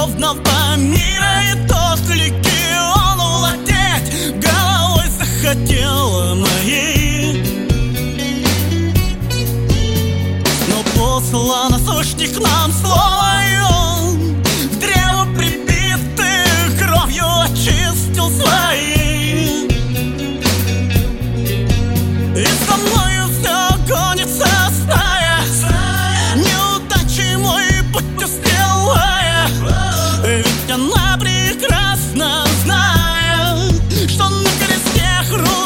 духовного мира, и тот легион владеть головой захотела моей. Но послал насущник нам слово, и он к древу прибитых кровью очистил своей. И со мною все гонится стая, неудачи мой путь устилая. Ведь она прекрасно знает, что на кресте хрустит